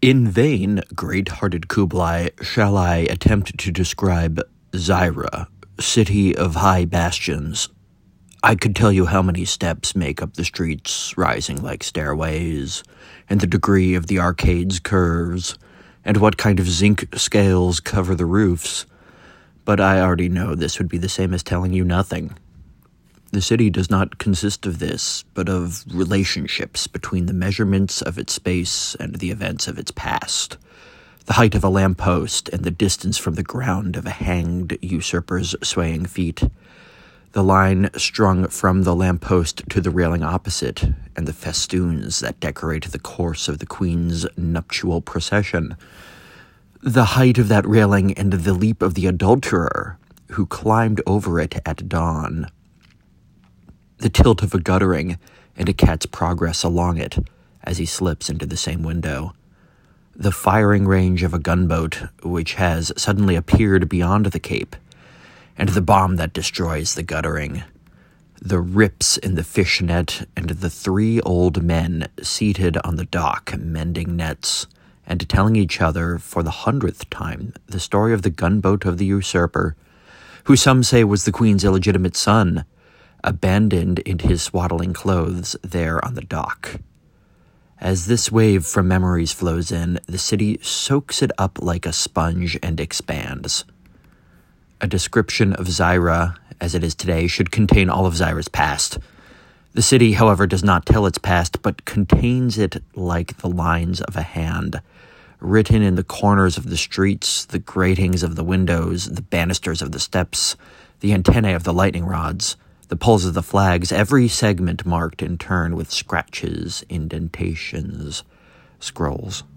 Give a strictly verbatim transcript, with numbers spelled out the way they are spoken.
In vain, great-hearted Kublai, shall I attempt to describe Zyra, city of high bastions. I could tell you how many steps make up the streets, rising like stairways, and the degree of the arcade's curves, and what kind of zinc scales cover the roofs, but I already know this would be the same as telling you nothing. The city does not consist of this, but of relationships between the measurements of its space and the events of its past. The height of a lamppost and the distance from the ground of a hanged usurper's swaying feet. The line strung from the lamppost to the railing opposite, and the festoons that decorate the course of the Queen's nuptial procession. The height of that railing and the leap of the adulterer who climbed over it at dawn. The tilt of a guttering and a cat's progress along it as he slips into the same window. The firing range of a gunboat which has suddenly appeared beyond the cape, and the bomb that destroys the guttering. The rips in the fish net and the three old men seated on the dock mending nets and telling each other for the hundredth time the story of the gunboat of the usurper, who some say was the Queen's illegitimate son, abandoned in his swaddling clothes there on the dock. As this wave from memories flows in, the city soaks it up like a sponge and expands. A description of Zyra, as it is today, should contain all of Zyra's past. The city, however, does not tell its past, but contains it like the lines of a hand, written in the corners of the streets, the gratings of the windows, the banisters of the steps, the antennae of the lightning rods, the poles of the flags, every segment marked in turn with scratches, indentations, scrolls.